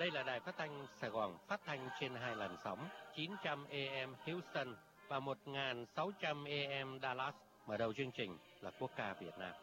Đây là đài phát thanh Sài Gòn, phát thanh trên 2 làn sóng 900 AM Houston và 1600 AM Dallas. Mở đầu chương trình là quốc ca Việt Nam.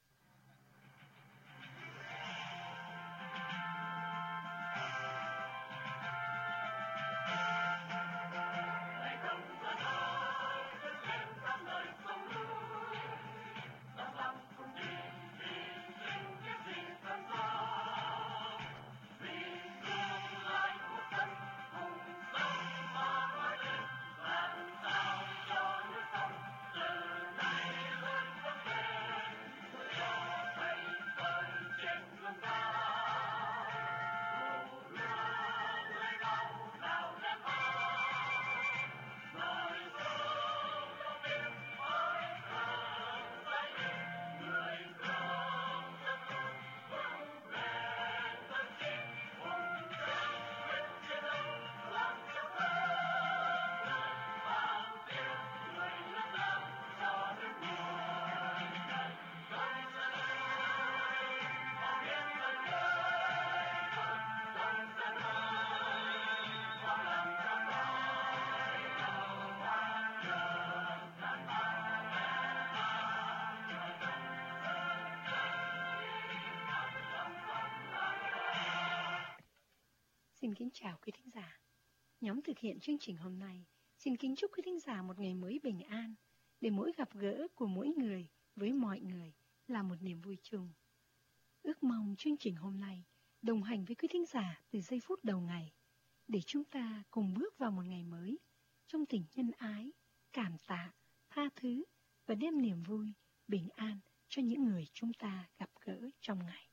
Xin kính chào quý thính giả. Nhóm thực hiện chương trình hôm nay xin kính chúc quý thính giả một ngày mới bình an, để mỗi gặp gỡ của mỗi người với mọi người là một niềm vui chung. Ước mong chương trình hôm nay đồng hành với quý thính giả từ giây phút đầu ngày, để chúng ta cùng bước vào một ngày mới trong tình nhân ái, cảm tạ, tha thứ và đem niềm vui, bình an cho những người chúng ta gặp gỡ trong ngày.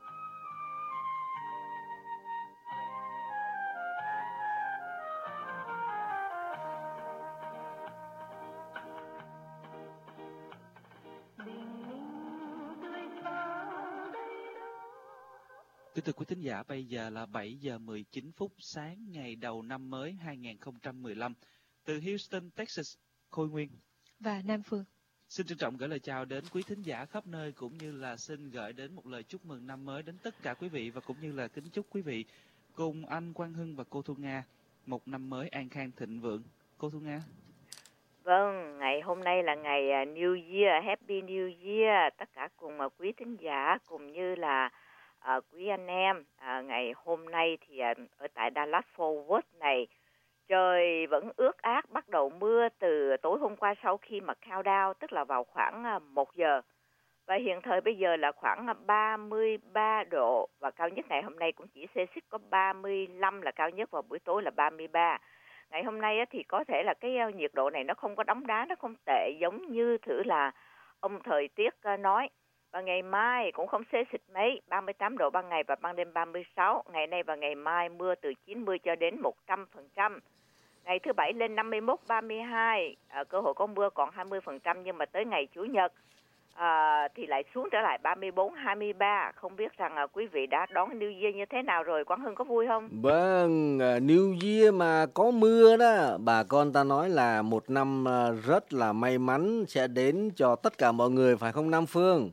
Kính thưa quý thính giả, bây giờ là 7 giờ 19 phút sáng ngày đầu năm mới 2015. Từ Houston, Texas, Khôi Nguyên và Nam Phương xin trân trọng gửi lời chào đến quý thính giả khắp nơi, cũng như là xin gửi đến một lời chúc mừng năm mới đến tất cả quý vị, và cũng như là kính chúc quý vị cùng anh Quang Hưng và cô Thu Nga một năm mới an khang thịnh vượng. Cô Thu Nga. Vâng, ngày hôm nay là ngày New Year, Happy New Year, tất cả cùng quý thính giả cũng như là quý anh em. Ngày hôm nay thì ở tại Dallas Fort Worth này, trời vẫn ướt át, bắt đầu mưa từ tối hôm qua sau khi mà countdown, tức là vào khoảng 1 giờ. Và hiện thời bây giờ là khoảng 33 độ, và cao nhất ngày hôm nay cũng chỉ xê xích có 35 là cao nhất, và buổi tối là 33. Ngày hôm nay thì có thể là cái nhiệt độ này nó không có đóng đá, nó không tệ giống như thử là ông thời tiết nói. Và ngày mai cũng không xê xịt mấy, 38 độ ban ngày và ban đêm 36. Ngày nay và ngày mai mưa từ 90 cho đến 100%. Ngày thứ Bảy lên 51, 32, cơ hội có mưa còn 20%, nhưng mà tới ngày Chủ nhật thì lại xuống trở lại 34, 23. Không biết rằng quý vị đã đón New Year như thế nào rồi? Quang Hưng có vui không? Vâng, New Year mà có mưa đó, bà con ta nói là một năm rất là may mắn sẽ đến cho tất cả mọi người, phải không Nam Phương?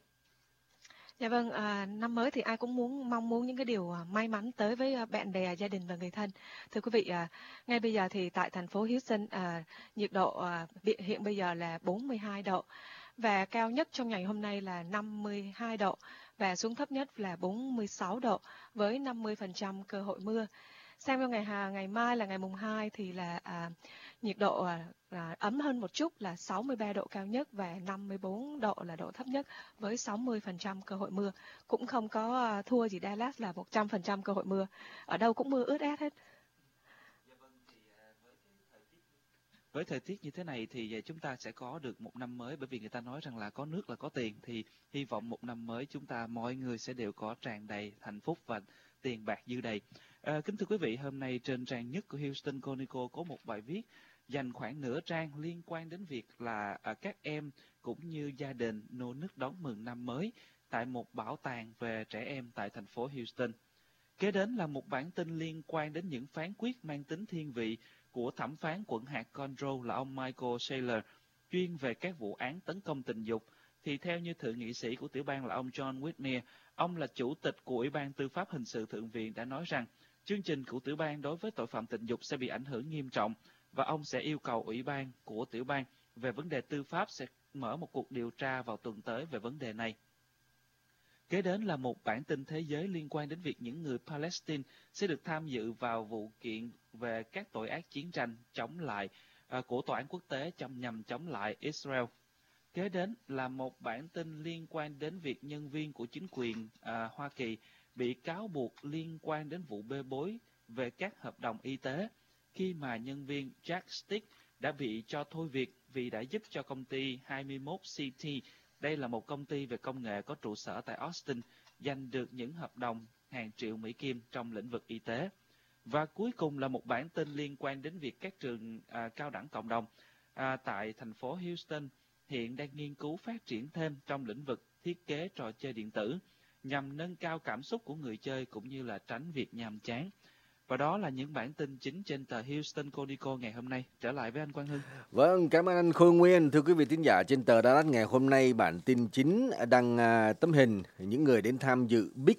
Dạ vâng, năm mới thì ai cũng mong muốn những cái điều may mắn tới với bạn bè, gia đình và người thân. Thưa quý vị, ngay bây giờ thì tại thành phố Houston, nhiệt độ hiện bây giờ là 42 độ, và cao nhất trong ngày hôm nay là 52 độ, và xuống thấp nhất là 46 độ, với 50% cơ hội mưa. Sang vào ngày mai là ngày mùng 2 thì là nhiệt độ ấm hơn một chút, là 63 độ cao nhất và 54 độ là độ thấp nhất, với 60% cơ hội mưa. Cũng không có thua gì Dallas là 100% cơ hội mưa. Ở đâu cũng mưa ướt át hết. Với thời tiết như thế này thì chúng ta sẽ có được một năm mới, bởi vì người ta nói rằng là có nước là có tiền, thì hy vọng một năm mới chúng ta mọi người sẽ đều có tràn đầy hạnh phúc và tiền bạc dư đầy. Kính thưa quý vị, hôm nay trên trang nhất của Houston Chronicle có một bài viết dành khoảng nửa trang liên quan đến việc là các em cũng như gia đình nô nức đón mừng năm mới tại một bảo tàng về trẻ em tại thành phố Houston. Kế đến là một bản tin liên quan đến những phán quyết mang tính thiên vị của thẩm phán quận hạt Conroe là ông Michael Saylor, chuyên về các vụ án tấn công tình dục. Thì theo như thượng nghị sĩ của tiểu bang là ông John Whitmer, ông là chủ tịch của Ủy ban Tư pháp Hình sự Thượng viện, đã nói rằng Chương trình của tiểu bang đối với tội phạm tình dục sẽ bị ảnh hưởng nghiêm trọng và ông sẽ yêu cầu ủy ban của tiểu bang về vấn đề tư pháp sẽ mở một cuộc điều tra vào tuần tới về vấn đề này. Kế đến là một bản tin thế giới liên quan đến việc những người Palestine sẽ được tham dự vào vụ kiện về các tội ác chiến tranh của Tòa án quốc tế nhằm chống lại Israel. Kế đến là một bản tin liên quan đến việc nhân viên của chính quyền Hoa Kỳ bị cáo buộc liên quan đến vụ bê bối về các hợp đồng y tế khi mà nhân viên Jack Stick đã bị cho thôi việc vì đã giúp cho công ty 21CT. Đây là một công ty về công nghệ có trụ sở tại Austin, giành được những hợp đồng hàng triệu Mỹ Kim trong lĩnh vực y tế. Và cuối cùng là một bản tin liên quan đến việc các trường cao đẳng cộng đồng tại thành phố Houston hiện đang nghiên cứu phát triển thêm trong lĩnh vực thiết kế trò chơi điện tử nhằm nâng cao cảm xúc của người chơi cũng như là tránh việc nhàm chán. Và đó là những bản tin chính trên tờ Houston Chronicle ngày hôm nay. Trở lại với anh Quang Hưng. Vâng, cảm ơn anh Khôi Nguyên. Thưa quý vị thính giả, trên tờ Dallas ngày hôm nay bản tin chính đăng tấm hình những người đến tham dự Big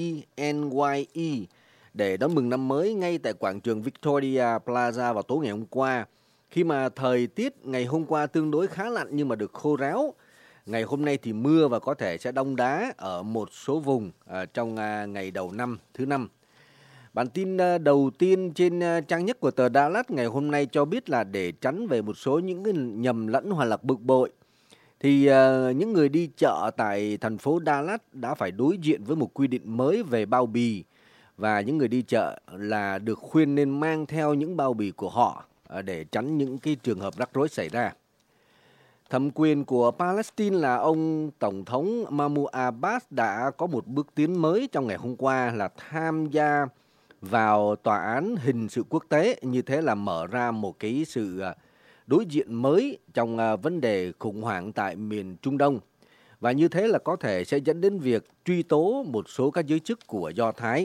DNYE để đón mừng năm mới ngay tại quảng trường Victoria Plaza vào tối ngày hôm qua. Khi mà thời tiết ngày hôm qua tương đối khá lạnh nhưng mà được khô ráo. Ngày hôm nay thì mưa và có thể sẽ đông đá ở một số vùng trong ngày đầu năm thứ năm. Bản tin đầu tiên trên trang nhất của tờ Dallas ngày hôm nay cho biết là để tránh về một số những cái nhầm lẫn hoặc là bực bội thì những người đi chợ tại thành phố Dallas đã phải đối diện với một quy định mới về bao bì và những người đi chợ là được khuyên nên mang theo những bao bì của họ để tránh những cái trường hợp rắc rối xảy ra. Thẩm quyền của Palestine là ông Tổng thống Mahmoud Abbas đã có một bước tiến mới trong ngày hôm qua là tham gia vào tòa án hình sự quốc tế, như thế là mở ra một cái sự đối diện mới trong vấn đề khủng hoảng tại miền Trung Đông. Và như thế là có thể sẽ dẫn đến việc truy tố một số các giới chức của Do Thái.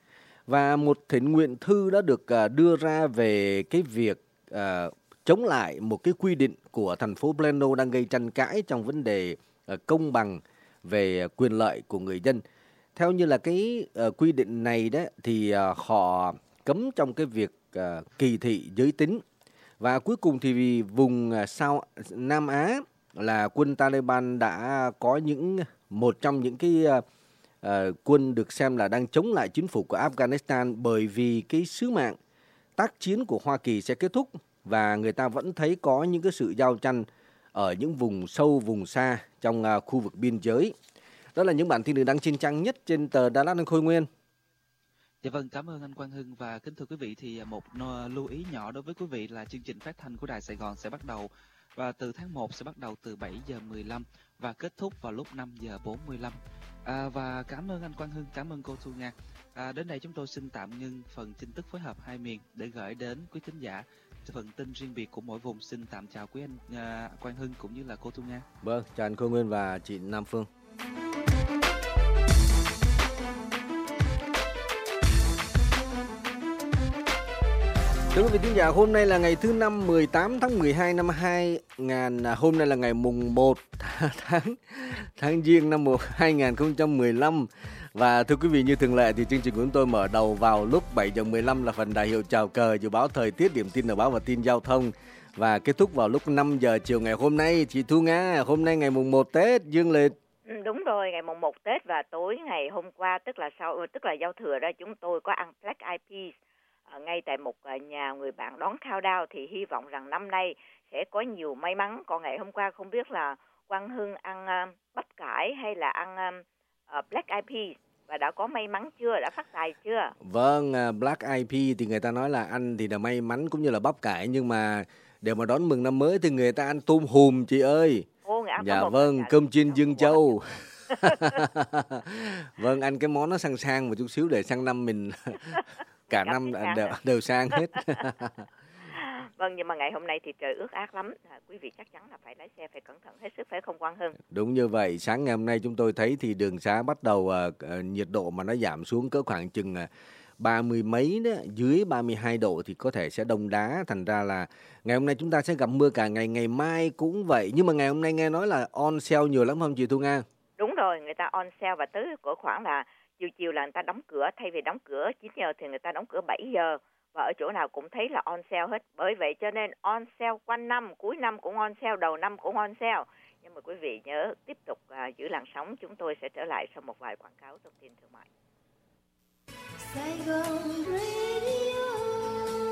Và một thỉnh nguyện thư đã được đưa ra về cái việc chống lại một cái quy định của thành phố Plano đang gây tranh cãi trong vấn đề công bằng về quyền lợi của người dân. Theo như là cái quy định này đó thì họ cấm trong cái việc kỳ thị giới tính. Và cuối cùng thì vì vùng Nam Á là quân Taliban đã có một trong những cái quân được xem là đang chống lại chính phủ của Afghanistan, bởi vì cái sứ mạng tác chiến của Hoa Kỳ sẽ kết thúc và người ta vẫn thấy có những cái sự giao tranh ở những vùng sâu, vùng xa trong khu vực biên giới. Đó là những bản tin được đăng trên trang nhất trên tờ Dallas anh Khôi Nguyên. Dạ vâng, cảm ơn anh Quang Hưng. Và kính thưa quý vị, thì một lưu ý nhỏ đối với quý vị là chương trình phát thanh của Đài Sài Gòn sẽ bắt đầu và từ tháng 1 sẽ bắt đầu từ 7:15 và kết thúc vào lúc 5:45. Và cảm ơn anh Quang Hưng, cảm ơn cô Thu Nga. Đến đây chúng tôi xin tạm ngưng phần tin tức phối hợp hai miền để gửi đến quý thính giả phần tin riêng biệt của mỗi vùng. Xin tạm chào quý anh Quang Hưng cũng như là cô Thu Nga. Vâng, chào anh Khôi Nguyên và chị Nam Phương. Thưa quý vị thính giả, hôm nay là ngày thứ năm 18 tháng 12 năm 2000, hôm nay là ngày mùng 1 tháng Giêng năm 2015. Và thưa quý vị, như thường lệ thì chương trình của chúng tôi mở đầu vào lúc 7:15 là phần đại hiệu chào cờ, dự báo thời tiết, điểm tin dự báo và tin giao thông, và kết thúc vào lúc 5 giờ chiều ngày hôm nay. Chị Thu Nga, hôm nay ngày mùng 1 Tết dương lịch. Đúng rồi, ngày mùng 1 Tết và tối ngày hôm qua tức là giao thừa ra, chúng tôi có ăn Black Eyed Peas ngay tại một nhà người bạn đón countdown, thì hy vọng rằng năm nay sẽ có nhiều may mắn. Còn ngày hôm qua không biết là Quang Hưng ăn bắp cải hay là ăn Black Eyed Peas và đã có may mắn chưa, đã phát tài chưa? Vâng, Black Eyed Peas thì người ta nói là ăn thì là may mắn cũng như là bắp cải, nhưng mà để mà đón mừng năm mới thì người ta ăn tôm hùm chị ơi. Dạ vâng, cơm chiên Dương Châu. Vâng, ăn cái món nó sang một chút xíu để sang năm mình cả năm đều sang hết. Vâng, nhưng mà ngày hôm nay thì trời ướt át lắm. Quý vị chắc chắn là phải lái xe phải cẩn thận hết sức, phải không Quang Hưng? Đúng như vậy, sáng ngày hôm nay chúng tôi thấy thì đường xá bắt đầu nhiệt độ mà nó giảm xuống cỡ khoảng chừng 30 mấy đó, dưới 32 độ thì có thể sẽ đông đá. Thành ra là ngày hôm nay chúng ta sẽ gặp mưa cả ngày, ngày mai cũng vậy. Nhưng mà ngày hôm nay nghe nói là on sale nhiều lắm không chị Thu Nga? Đúng rồi, người ta on sale và tới cỡ khoảng là chiều là người ta đóng cửa, thay vì đóng cửa 9 giờ thì người ta đóng cửa 7 giờ. Và ở chỗ nào cũng thấy là on sale hết. Bởi vậy cho nên on sale quanh năm, cuối năm cũng on sale, đầu năm cũng on sale. Nhưng mà quý vị nhớ tiếp tục giữ làn sóng, chúng tôi sẽ trở lại sau một vài quảng cáo thông tin thương mại.